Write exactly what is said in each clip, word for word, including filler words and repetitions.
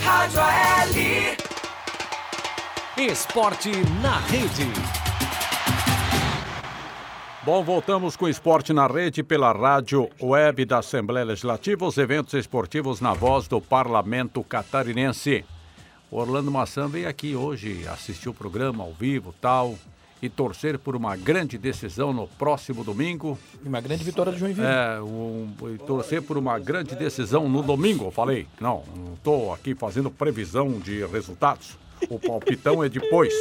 Rádio A L. Esporte na Rede. Bom, voltamos com Esporte na Rede pela rádio web da Assembleia Legislativa, os eventos esportivos na voz do Parlamento Catarinense. O Orlando Maçã veio aqui hoje assistir o programa ao vivo tal, e torcer por uma grande decisão no próximo domingo. Uma grande vitória do Joinville. É, um, e torcer por uma grande decisão no domingo, eu falei. Não, não estou aqui fazendo previsão de resultados. O palpitão é depois.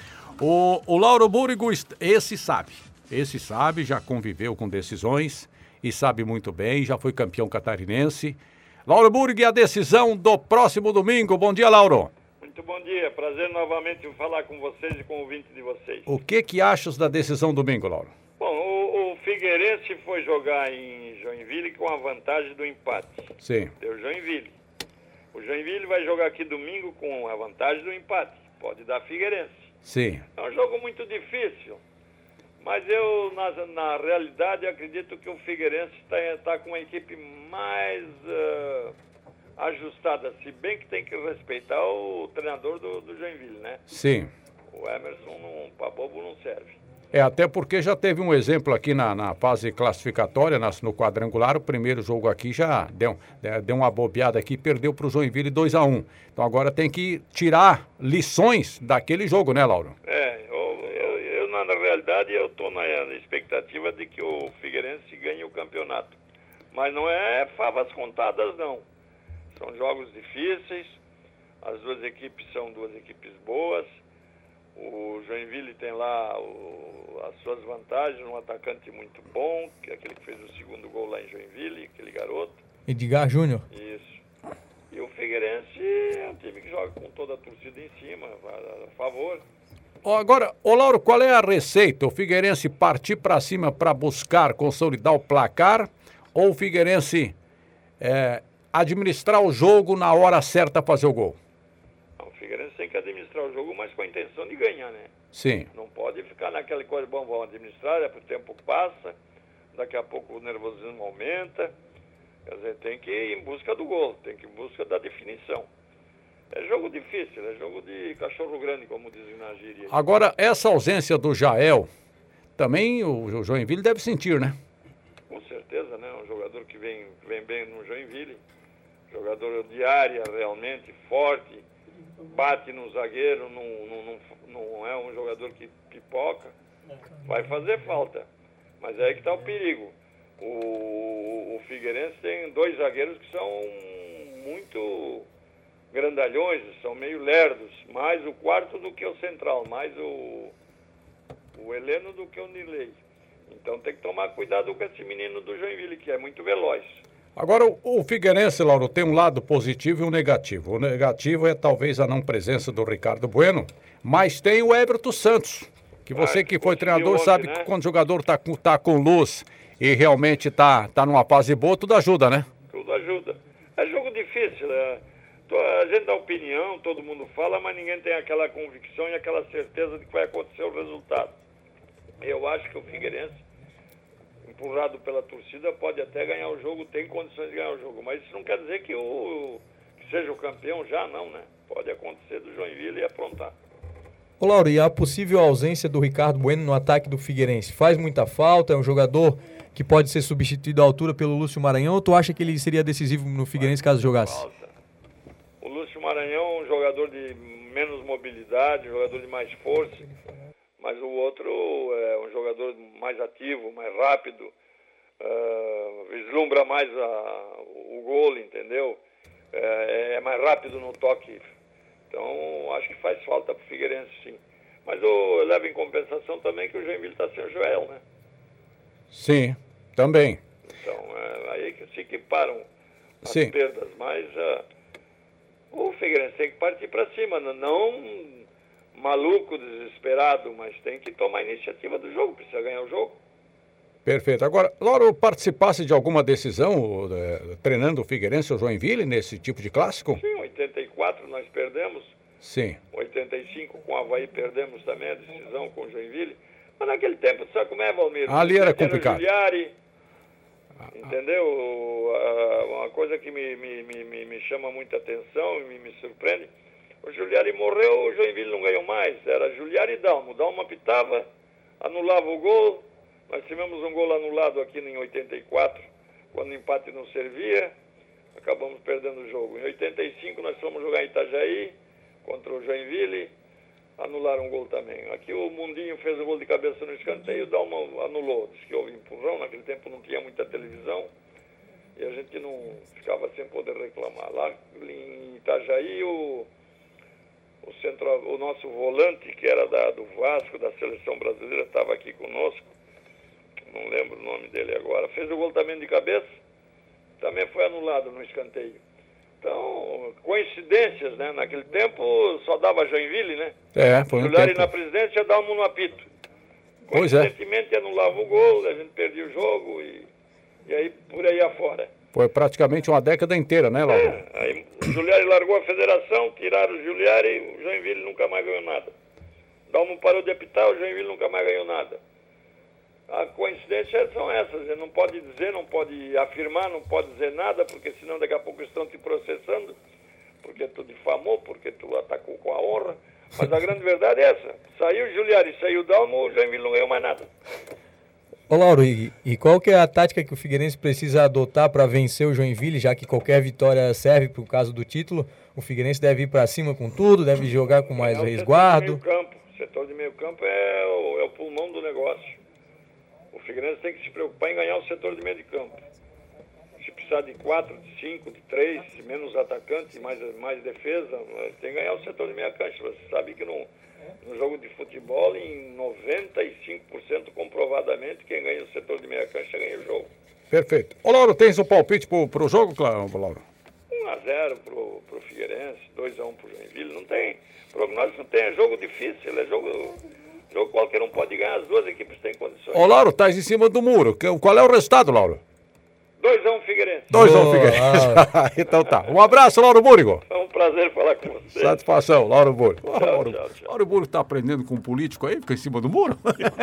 O, o Lauro Búrigo, esse sabe. Esse sabe, já conviveu com decisões e sabe muito bem, já foi campeão catarinense. Lauro Búrigo, e a decisão do próximo domingo. Bom dia, Lauro. Muito bom dia, prazer novamente falar com vocês e com o ouvinte de vocês. O que que achas da decisão domingo, Lauro? Bom, o, o Figueirense foi jogar em Joinville com a vantagem do empate. Sim. Deu Joinville. O Joinville vai jogar aqui domingo com a vantagem do empate. Pode dar Figueirense. Sim. É um jogo muito difícil, mas eu, na, na realidade, acredito que o Figueirense está tá com uma equipe mais... Uh, ajustada, se bem que tem que respeitar o treinador do, do Joinville, né? Sim. O Emerson, não, pra bobo, não serve. É, até porque já teve um exemplo aqui na, na fase classificatória, na, no quadrangular, o primeiro jogo aqui já deu, deu uma bobeada aqui, perdeu para o Joinville dois a um. Então agora tem que tirar lições daquele jogo, né, Lauro? É, eu, eu, eu na realidade, eu estou na, na expectativa de que o Figueirense ganhe o campeonato. Mas não é favas contadas, não. São jogos difíceis, as duas equipes são duas equipes boas. O Joinville tem lá o, as suas vantagens, um atacante muito bom, que é aquele que fez o segundo gol lá em Joinville, aquele garoto. Edgar Júnior. Isso. E o Figueirense é um time que joga com toda a torcida em cima, a, a favor. Agora, ô Lauro, qual é a receita? O Figueirense partir para cima para buscar consolidar o placar ou o Figueirense... É, administrar o jogo na hora certa fazer o gol? O Figueirense tem que administrar o jogo, mas com a intenção de ganhar, né? Sim. Não pode ficar naquela coisa, bom, vamos administrar, é, o tempo passa, daqui a pouco o nervosismo aumenta. Quer dizer, tem que ir em busca do gol, tem que ir em busca da definição. É jogo difícil, é jogo de cachorro grande, como dizem na gíria. Agora, essa ausência do Jael, também o Joinville deve sentir, né? Com certeza, né? Um jogador que vem, vem bem no Joinville. Jogador de área realmente forte, bate no zagueiro, não, não, não, não é um jogador que pipoca, vai fazer falta. Mas é aí que está o perigo. O, o Figueirense tem dois zagueiros que são muito grandalhões, são meio lerdos, mais o quarto do que o central, mais o, o Heleno do que o Nilei. Então tem que tomar cuidado com esse menino do Joinville, que é muito veloz. Agora, o, o Figueirense, Lauro, tem um lado positivo e um negativo. O negativo é talvez a não presença do Ricardo Bueno, mas tem o Everton Santos, que você ah, que foi treinador ontem, sabe, né? Que quando o jogador está com, tá com luz e realmente está tá numa fase boa, tudo ajuda, né? Tudo ajuda. É jogo difícil, né? A gente dá opinião, todo mundo fala, mas ninguém tem aquela convicção e aquela certeza de que vai acontecer o resultado. Eu acho que o Figueirense, empurrado pela torcida, pode até ganhar o jogo, tem condições de ganhar o jogo, mas isso não quer dizer que, o, que seja o campeão já, não, né? Pode acontecer do Joinville e aprontar. Ô Lauro, e a possível ausência do Ricardo Bueno no ataque do Figueirense faz muita falta? É um jogador que pode ser substituído à altura pelo Lúcio Maranhão, ou tu acha que ele seria decisivo no Figueirense caso jogasse? Falta. O Lúcio Maranhão é um jogador de menos mobilidade, um jogador de mais força, mas o outro é um jogador mais ativo, mais rápido, uh, vislumbra mais a, o gol, entendeu? É, é mais rápido no toque. Então, acho que faz falta para o Figueirense, sim. Mas eu, eu levo em compensação também que o Joinville está sem o Joel, né? Sim, também. Então, é aí que se equiparam as sim. perdas. Mas uh, o Figueirense tem que partir para cima, não maluco, desesperado, mas tem que tomar a iniciativa do jogo, precisa ganhar o jogo. Perfeito. Agora, Lauro, participasse de alguma decisão é, treinando o Figueirense ou Joinville nesse tipo de clássico? Sim, em oitenta e quatro nós perdemos. Sim. oitenta e cinco com o Avaí perdemos também a decisão com o Joinville. Mas naquele tempo, sabe como é, Valmir? Ali era complicado. Giuliari, entendeu? Uma coisa que me, me, me, me, me chama muita atenção e me, me surpreende. O Giuliari morreu, o Joinville não ganhou mais. Era Giuliari e Dalmo. Dalmo apitava, anulava o gol. Nós tivemos um gol anulado aqui em oitenta e quatro, quando o empate não servia. Acabamos perdendo o jogo. Em oitenta e cinco nós fomos jogar em Itajaí contra o Joinville. Anularam um gol também. Aqui o Mundinho fez o gol de cabeça no escanteio, o Dalmo anulou. Diz que houve empurrão, naquele tempo não tinha muita televisão e a gente não ficava sem poder reclamar. Lá em Itajaí, o, o, centro, o nosso volante, que era da, do Vasco, da seleção brasileira, estava aqui conosco, não lembro o nome dele agora, fez o gol também de cabeça, também foi anulado no escanteio. Então, coincidências, né? Naquele tempo só dava Joinville, né? É, foi um Giuliari tempo. na presidência dava um no apito. Pois é. Coincidentemente anulava o gol, a gente perdia o jogo e, e aí por aí afora. Foi praticamente uma década inteira, né, Lauro? É, aí o Giuliari largou a federação, tiraram o Giuliari e o Joinville nunca mais ganhou nada. Dalmo parou de apitar, o Joinville nunca mais ganhou nada. As coincidências são essas, você não pode dizer, não pode afirmar, não pode dizer nada, porque senão daqui a pouco estão te processando, porque tu difamou, porque tu atacou com a honra. Mas a grande verdade é essa, saiu o Giuliari, saiu o Dalmo, o Joinville não ganhou mais nada. Ô Lauro, e, e qual que é a tática que o Figueirense precisa adotar para vencer o Joinville, já que qualquer vitória serve para o caso do título? O Figueirense deve ir para cima com tudo, deve jogar com mais é resguardo. O setor de meio campo, o setor de meio campo é o, é o pulmão do negócio. O Figueirense tem que se preocupar em ganhar o setor de meio de campo. Se precisar de quatro, de cinco, de três, menos atacante, mais, mais defesa, tem que ganhar o setor de meia cancha. Você sabe que no, no jogo de futebol, em noventa e cinco por cento comprovadamente, quem ganha o setor de meia cancha ganha o jogo. Perfeito. Ô, Lauro, tens o palpite pro, pro jogo, claro, Lauro? um a zero pro, pro Figueirense, dois a um pro Joinville. Não tem prognóstico, não tem. É jogo difícil, é jogo... Jogo qualquer um pode ganhar, as duas equipes têm condições. Ô, Lauro, tá em cima do muro. Qual é o resultado, Lauro? dois a um Figueirense. dois a um Figueirense. Então tá. Um abraço, Lauro Búrigo. É um prazer falar com você. Satisfação, Lauro Búrigo. Tchau, Lauro, tchau, tchau. Lauro Búrigo tá aprendendo com um político aí, fica em cima do muro.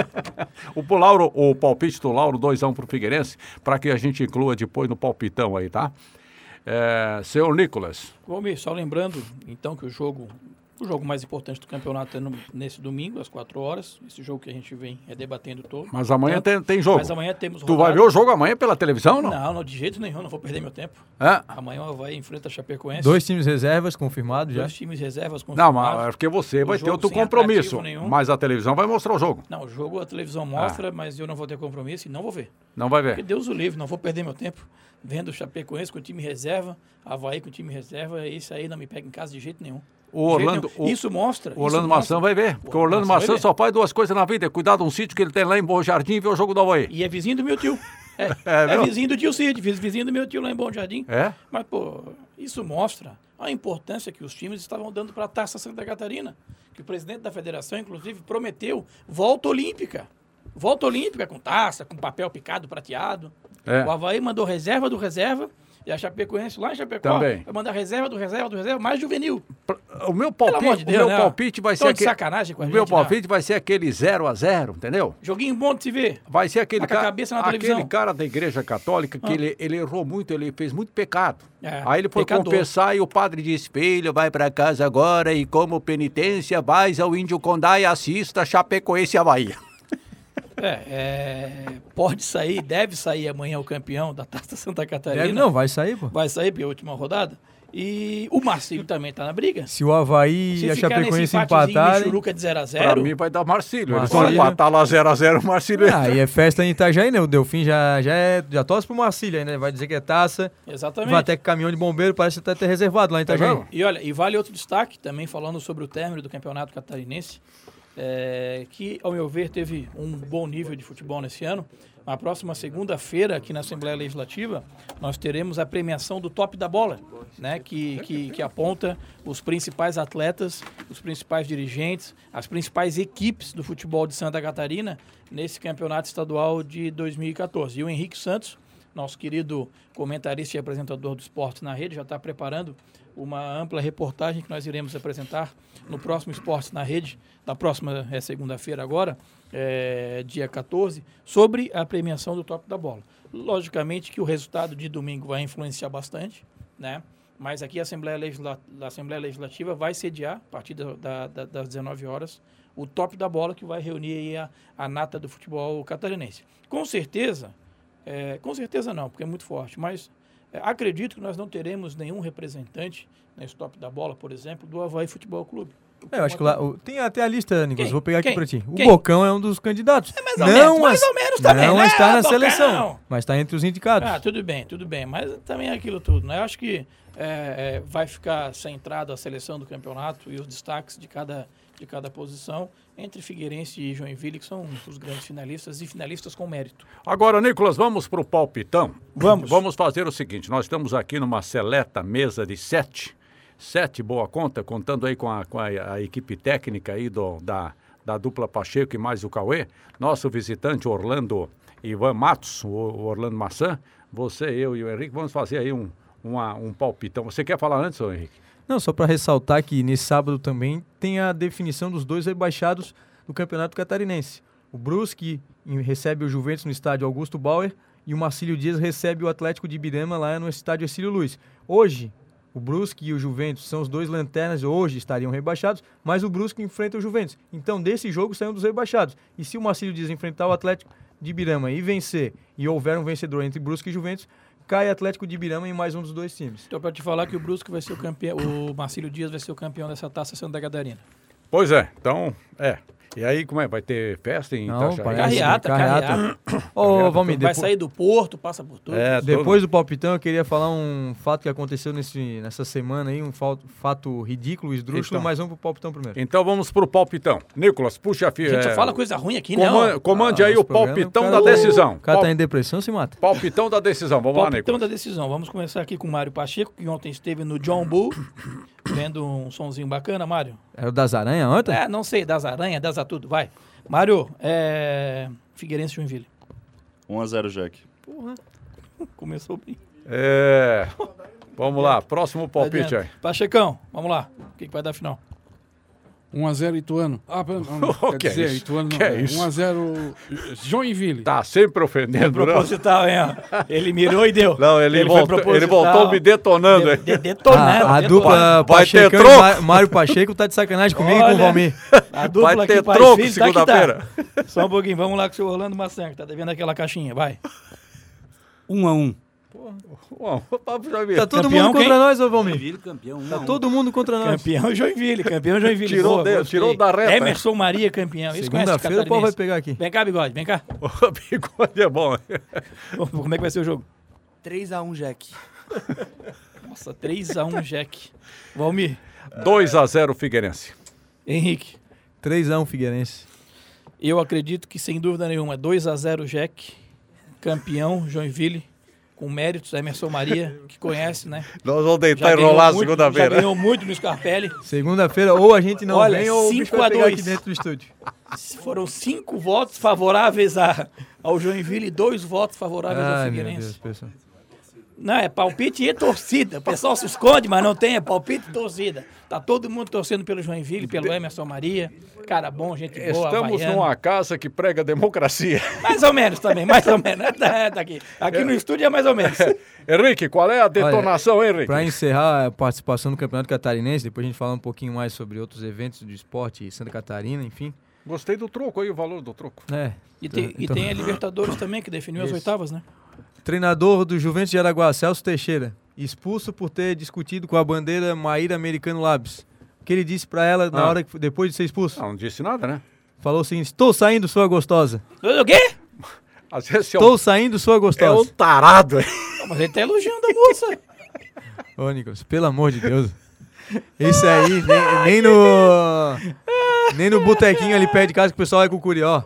o, Lauro, o palpite do Lauro, dois a um pro Figueirense, para que a gente inclua depois no palpitão aí, tá? É, senhor Nicolas. Valmir, só lembrando, então, que o jogo... O jogo mais importante do campeonato é no, nesse domingo, às quatro horas. Esse jogo que a gente vem é debatendo todo. Mas amanhã Tanto, tem, tem jogo. Mas amanhã temos Tu rodada. vai ver o jogo amanhã pela televisão, não? Não, não, de jeito nenhum, não vou perder meu tempo. É? Amanhã o Avaí enfrenta a Chapecoense. Dois times reservas confirmados já. Dois times reservas Não, confirmados. mas é porque você O vai ter jogo outro sem compromisso. atrativo nenhum. Mas a televisão vai mostrar o jogo. Não, o jogo a televisão mostra, ah. mas eu não vou ter compromisso e não vou ver. Não vai ver. Porque Deus o livre, não vou perder meu tempo vendo o Chapecoense com o time reserva, Avaí com o time reserva, isso aí não me pega em casa de jeito nenhum. O Orlando, o, isso mostra. O Orlando isso Maçã mostra, vai ver. Porque o Orlando Maçã só faz duas coisas na vida: é cuidar de um sítio que ele tem lá em Bom Jardim e ver o jogo do Avaí. E é vizinho do meu tio. É, é, é vizinho do tio Cid, vizinho do meu tio lá em Bom Jardim. É? Mas, pô, isso mostra a importância que os times estavam dando para a Taça Santa Catarina. Que o presidente da federação, inclusive, prometeu volta olímpica. Volta olímpica com taça, com papel picado, prateado. É. O Avaí mandou reserva do reserva. E a Chapecoense lá em Chapecó também vai mandar reserva do reserva do reserva mais juvenil. O meu palpite, de Deus, o meu né? palpite vai Tô ser de aquele, sacanagem com a o gente, meu palpite não. vai ser aquele zero a zero, entendeu? Joguinho bom de se ver. Vai ser aquele cara, a cabeça na aquele televisão. cara da Igreja Católica que ah. ele, ele errou muito, ele fez muito pecado. É, Aí ele foi pecador. confessar e o padre disse: filho, vai para casa agora e como penitência vais ao Índio Condá e assista Chapecoense e Avaí. É, é, pode sair, deve sair amanhã o campeão da Taça Santa Catarina. Deve não, vai sair, pô. Vai sair porque é a última rodada. E o Marcílio também tá na briga. Se o Avaí Se e a Chapecoense empatarem... Churuca de zero a zero. Pra mim vai dar Marcílio. Eles Marcílio. vão empatar lá zero a zero, o Marcílio. Ah, e é festa em Itajaí, né? O Delfim já, já, é, já torce pro Marcílio aí, né? Vai dizer que é taça. Exatamente. Vai até que caminhão de bombeiro, parece até ter reservado lá em Itajaí. É e olha, e vale outro destaque, também falando sobre o término do Campeonato Catarinense. É, que, ao meu ver, teve um bom nível de futebol nesse ano. Na próxima segunda-feira, aqui na Assembleia Legislativa, nós teremos a premiação do Top da Bola, né, que, que, que aponta os principais atletas, os principais dirigentes, as principais equipes do futebol de Santa Catarina nesse campeonato estadual de dois mil e quatorze. E o Henrique Santos, nosso querido comentarista e apresentador do esporte na rede, já está preparando uma ampla reportagem que nós iremos apresentar no próximo Esportes na Rede, da próxima é, segunda-feira agora, é, dia quatorze, sobre a premiação do Top da Bola. Logicamente que o resultado de domingo vai influenciar bastante, né? mas aqui a Assembleia, Legisla, a Assembleia Legislativa vai sediar, a partir da, da, da, das dezenove horas, o top da bola que vai reunir aí a, a nata do futebol catarinense. Com certeza, é, com certeza não, porque é muito forte, mas é, acredito que nós não teremos nenhum representante nesse top da bola, por exemplo, do Avaí Futebol Clube. É, eu acho que lá, o- tem até a lista, Nicolas, Quem? vou pegar aqui Quem? pra ti. O Quem? Bocão é um dos candidatos. É mais ou não menos, mais as- ou menos também, Não né, está na Bocão? seleção, mas está entre os indicados. Ah, tudo bem, tudo bem, mas também é aquilo tudo, né? Eu acho que é, é, vai ficar centrado a seleção do campeonato e os destaques de cada, de cada posição entre Figueirense e Joinville, que são os grandes finalistas e finalistas com mérito. Agora, Nicolas, vamos para o palpitão? Vamos. Vamos fazer o seguinte, nós estamos aqui numa seleta mesa de sete, sete, boa conta, contando aí com a, com a, a equipe técnica aí do, da, da dupla Pacheco e mais o Cauê, nosso visitante Orlando Ivan Matos, o, o Orlando Maçã, você, eu e o Henrique, vamos fazer aí um, uma, um palpitão. Você quer falar antes, ô Henrique? Não, só para ressaltar que nesse sábado também tem a definição dos dois rebaixados do Campeonato Catarinense. O Brusque em- recebe o Juventus no estádio Augusto Bauer e o Marcílio Dias recebe o Atlético de Ibirama lá no estádio Ercílio Luz. Hoje, o Brusque e o Juventus são os dois lanternas, hoje estariam rebaixados, mas o Brusque enfrenta o Juventus. Então, desse jogo saem dos rebaixados. E se o Marcílio Dias enfrentar o Atlético de Ibirama e vencer, e houver um vencedor entre Brusque e Juventus, cai Atlético de Ibirama em mais um dos dois times. Estou para te falar que o Brusque vai ser o campeão, o Marcílio Dias vai ser o campeão dessa Taça Santa Catarina. Pois é, então, é. E aí, como é? Vai ter festa em Não, Itajaí? parece- Carreata, carreata. Ô, Valmir, Vai depo- sair do Porto, passa por tudo. É, todo- depois do palpitão, eu queria falar um fato que aconteceu nesse, nessa semana aí, um fal- fato ridículo, esdrúxulo, Então. mas vamos pro palpitão primeiro. Então vamos pro palpitão. Nicolas, puxa a A fila. gente só fala coisa ruim aqui, Comande, não. comande Ah, aí nosso o programa, palpitão o da cara- decisão. O cara Pal- tá em depressão, se mata. Palpitão da decisão. Vamos lá, Palpitão Nicolas. da decisão. Vamos começar aqui com o Mário Pacheco, que ontem esteve no John Bull, vendo um sonzinho bacana, Mário. Era o das aranhas ontem? É, não sei, das aranhas, das a tudo, vai. Mário, é... Figueirense e Joinville. um a zero, Jack. Porra, começou bem. É. Vamos lá, próximo palpite aí. Adianta. Pachecão, vamos lá. O que, que vai dar final? um a zero Ituano. Ah, pera- não, Que quer é dizer, isso? Ituano não. Que é é isso? um a zero Joinville. Tá sempre ofendendo, não? Proposital, hein? ó. Ele mirou e deu. Não, ele, foi voltou, ele proposital. voltou me detonando. De, aí. de, detonando. a a detonando. dupla Vai ter Pacheco e troco? Ma- Mário Pacheco tá de sacanagem comigo e com Olha, o Valmir. A dupla Vai aqui, ter pai e troco filho, tá que tá. segunda-feira. Só um pouquinho, vamos lá com o seu Orlando Maçã, que tá devendo aquela caixinha, vai. um a um. Bom, papo já vi. Tá todo Campeão mundo contra quem? nós, ô Valmir. Joinville campeão, um Tá a um. todo mundo contra nós. Campeão Joinville, campeão Joinville. Tirou Boa, de- gostei. tirou da reta. Emerson Maria, campeão. Isso conhece Segunda-feira o pau vai catarinense. pegar aqui. Vem cá, Bigode, vem cá. O bigode é bom. Como é que vai ser o jogo? três a um, Jack. Nossa, três a um, Jack. Valmir, dois a zero Figueirense. Henrique, três a um Figueirense. eu acredito que sem dúvida nenhuma, dois a zero, Jack. Campeão Joinville, com méritos, Emerson Maria, que conhece, né? Nós vamos deitar Já e ganhou rolar muito- Já segunda-feira. ganhou muito no Scarpelli. Segunda-feira, ou a gente não Olha, vem, ou o bicho cinco vai a pegar dois. aqui dentro do estúdio. Foram cinco votos favoráveis a, ao Joinville e dois votos favoráveis ao Ai, meu Figueirense. Deus, pessoal. Não, é palpite e torcida. O pessoal se esconde, mas não tem, é palpite e torcida. Tá todo mundo torcendo pelo Joinville, pelo Emerson Maria. Cara bom, gente boa, Estamos havaiano. numa casa que prega democracia. Mais ou menos também, mais ou menos. É, tá aqui. Aqui no estúdio é mais ou menos. Henrique, qual é a detonação, hein, Henrique? Para encerrar a participação no Campeonato Catarinense, depois a gente falar um pouquinho mais sobre outros eventos do esporte, Santa Catarina, enfim. Gostei do troco aí, o valor do troco. É. E tem, e Então- tem a Libertadores também, que definiu as Isso. oitavas, né? Treinador do Juventus de Araguá, Celso Teixeira, expulso por ter discutido com a bandeira Maíra Americano Labs. O que ele disse pra ela na Ah. hora que, depois de ser expulso? Não, não disse nada, né? Falou o seguinte: estou saindo, sua gostosa. O quê? Às vezes é Estou um, saindo, sua é um gostosa. tarado. hein? Mas ele tá elogiando a moça. Ô, Nicolas, pelo amor de Deus. Isso aí, nem, nem no. Nem no botequinho ali perto de casa que o pessoal vai com o curió.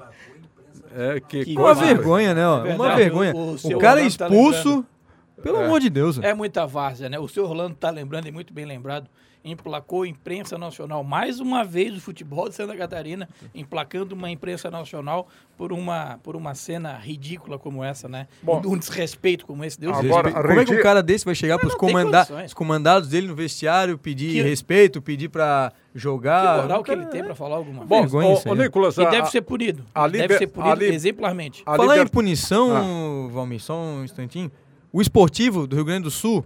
É que, Que Uma coisa. vergonha, né? Ó, Verdade, uma vergonha. o- o O, seu cara Orlando tá expulso. Pelo É. amor de Deus. É muita várzea, né? O senhor Orlando tá lembrando, e muito bem lembrado, emplacou a imprensa nacional, mais uma vez o futebol de Santa Catarina, emplacando uma imprensa nacional por uma, por uma cena ridícula como essa, né? Bom, um desrespeito como esse, Deus agora- respeite. Como é que um Regi- cara desse vai chegar pros não tem comanda condições. os comandados dele no vestiário, pedir Que- respeito, pedir pra Que jogar? moral O que cara- ele tem pra falar alguma Bom, coisa. vergonha ô, isso ô, aí. Nicolas, E a- deve ser punido. a Deve liber- ser punido a li- exemplarmente. a Falar liber- em punição, Valmir, só um instantinho. O esportivo do Rio Grande do Sul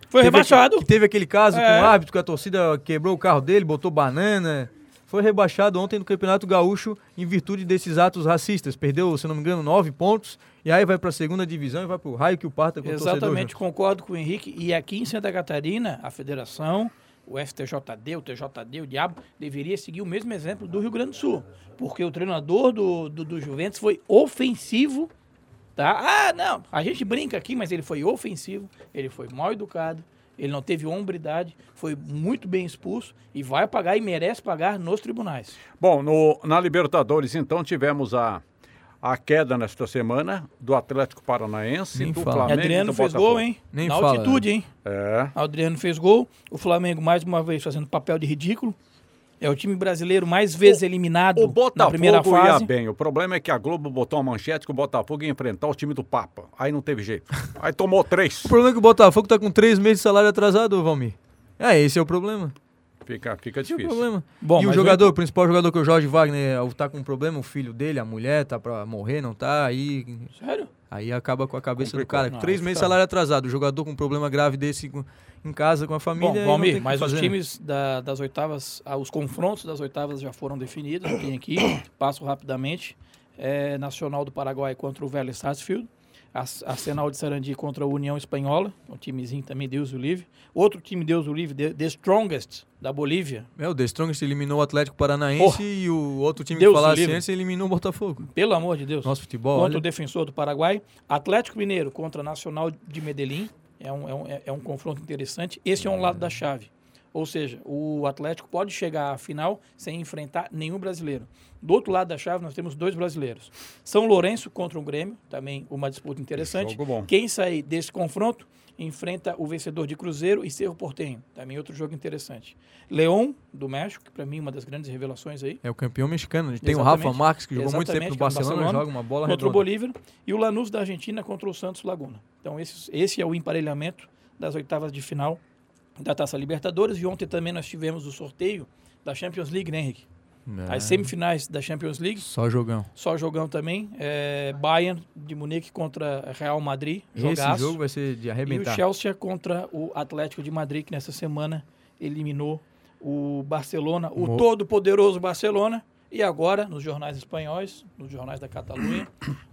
Foi Teve rebaixado. aqui- teve aquele caso É. com o árbitro, que a torcida quebrou o carro dele, botou banana. Foi rebaixado ontem no Campeonato Gaúcho em virtude desses atos racistas. Perdeu, se não me engano, nove pontos. E aí vai para a segunda divisão e vai para o raio que o parta com o torcedor. Exatamente, junto. concordo com o Henrique. E aqui em Santa Catarina, a federação, o F T J D, o T J D, o Diabo, deveria seguir o mesmo exemplo do Rio Grande do Sul. Porque o treinador do, do, do Juventus foi ofensivo, tá? Ah, não, a gente brinca aqui, mas ele foi ofensivo, ele foi mal educado, ele não teve hombridade, foi muito bem expulso e vai pagar e merece pagar nos tribunais. Bom, no, na Libertadores, então, tivemos a, a queda nesta semana do Atlético Paranaense, Nem do fala. Flamengo Adriano e do fez Botafogo. gol, hein? Nem Na fala, altitude, hein? É. Adriano fez gol, o Flamengo mais uma vez fazendo papel de ridículo. É o time brasileiro mais vezes eliminado O Botafogo na primeira fase. ia bem. O problema é que a Globo botou uma manchete que o Botafogo ia enfrentar o time do Papa. Aí não teve jeito. Aí tomou três. O problema é que o Botafogo tá com três meses de salário atrasado, Valmir. É, esse é o problema. Fica, fica Esse é o difícil. problema. Bom, e o mas jogador, o- o principal jogador que é o Jorge Wagner, tá com um problema, o filho dele, a mulher, tá pra morrer, não tá? Aí, Sério? aí acaba com a cabeça Complicou. do cara. Não, três aí meses de fica- salário atrasado. O jogador com um problema grave desse com- em casa, com a família. Bom, aí não tem o Valmir, que mas os fazer, né? times da- das oitavas, ah, os confrontos das oitavas já foram definidos. Eu tenho aqui, passo rapidamente. É, Nacional do Paraguai contra o Vélez Sarsfield. Arsenal de Sarandi contra a União Espanhola. Um timezinho também, Deus o livre. Outro time, Deus o livre, The, The Strongest, da Bolívia. É, o The Strongest eliminou o Atlético Paranaense Porra. e o outro time Deus que falasse livre. antes eliminou o Botafogo. Pelo amor de Deus. Nosso futebol, Contra olha. o Defensor do Paraguai. Atlético Mineiro contra Nacional de Medellín. É um, é um, é um confronto interessante. Esse é um lado da chave. Ou seja, o Atlético pode chegar à final sem enfrentar nenhum brasileiro. Do outro lado da chave, nós temos dois brasileiros. São Lourenço contra o Grêmio, também uma disputa interessante. Jogo bom. Quem sair desse confronto enfrenta o vencedor de Cruzeiro e Cerro Porteño. Também outro jogo interessante. León, do México, que para mim é uma das grandes revelações aí. É o campeão mexicano. A gente tem o Exatamente. Rafa Marques, que jogou muito tempo Exatamente, no que é no Barcelona, Barcelona, joga uma bola contra o redonda. Bolívar, e o Lanús da Argentina contra o Santos Laguna. Então esse, esse é o emparelhamento das oitavas de final da Taça Libertadores. E ontem também nós tivemos o sorteio da Champions League, né, Henrique? É, As semifinais da Champions League, Só jogão. só jogão também. É, Bayern de Munique contra Real Madrid, jogaço. Esse jogo vai ser de E o arrebentar. Chelsea contra o Atlético de Madrid, que nessa semana eliminou o Barcelona, o Mo- todo-poderoso Barcelona. E agora, nos jornais espanhóis, nos jornais da Catalunha,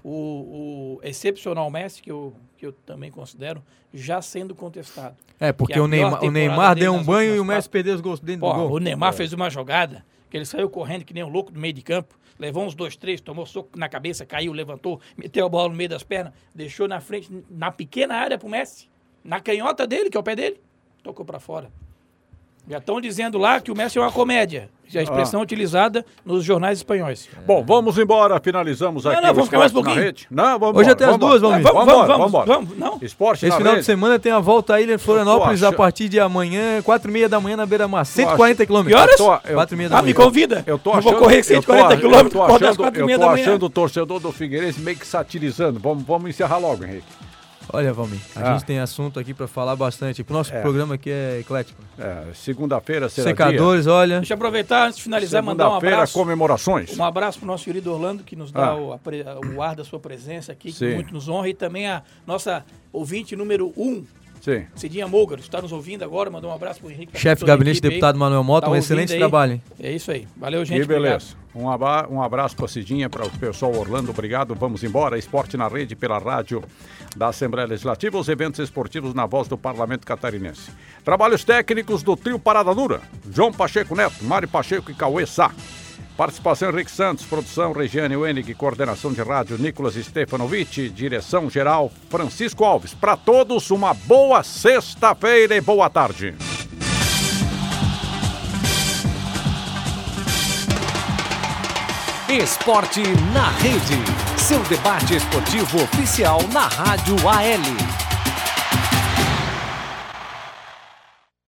o, o excepcional Messi, que eu, que eu também considero, já sendo contestado. É, que porque é a o pior Neymar, o temporada Neymar dele deu um nas banho e o últimas Messi perdeu os gols dentro Pô, do gol. o Neymar fez uma jogada que ele saiu correndo que nem um louco do meio de campo, levou uns dois, três, tomou soco na cabeça, caiu, levantou, meteu a bola no meio das pernas, deixou na frente, na pequena área pro Messi, na canhota dele, que é o pé dele, tocou pra fora. Já estão dizendo lá que o Messi é uma comédia. Já é a expressão Ah. utilizada nos jornais espanhóis. Bom, vamos embora. Finalizamos aqui não, o vamos ficar mais um Esporte na pouquinho. Rede. Não, vamos Hoje embora, até as vamos duas, embora. vamos, vamos, Vamos, vamos, vamos, vamos, vamos, não. Esporte Esse na final de Rede. semana tem a volta à Ilha de Florianópolis Eu tô a achando- partir de amanhã, quatro e meia da manhã na Beira-Mar. cento e quarenta Que quilômetros. horas? Eu tô- eu- quatro e meia da Ah, manhã. me convida. Eu tô Não achando, vou correr cento e quarenta eu tô- quilômetros, eu tô acordar às achando, quatro e eu meia tô da manhã. achando o torcedor do Figueirense meio que satirizando. Vamos, vamos encerrar logo, Henrique. Olha, Valmir, a Ah. gente tem assunto aqui pra falar bastante. O nosso É. programa aqui é eclético. É, segunda-feira será Secadores, olha. Deixa eu aproveitar, antes de dia. finalizar, mandar um Segunda-feira, abraço. comemorações. Um abraço para o nosso querido Orlando, que nos dá Ah. o, a pre- o ar da sua presença aqui, que Sim. muito nos honra. E também a nossa ouvinte número um, Sim. Cidinha Môgaro, está nos ouvindo agora. Mandou um abraço para o Henrique. pra Chefe toda a Gabinete equipe aí. Deputado Manuel Mota, Tá um ouvindo excelente aí? trabalho, hein? É isso aí. Valeu, gente. E beleza. Obrigado. Um, aba- um abraço para Cidinha, para o pessoal Orlando, obrigado. Vamos embora. Esporte na Rede pela rádio da Assembleia Legislativa, os eventos esportivos na voz do Parlamento Catarinense. Trabalhos técnicos do trio Parada Dura, João Pacheco Neto, Mário Pacheco e Cauê Sá. Participação Henrique Santos, produção Regiane Wenig, coordenação de rádio Nicolas Stefanovic, direção geral Francisco Alves. Para todos, uma boa sexta-feira e boa tarde. Esporte na Rede, seu debate esportivo oficial na Rádio A L.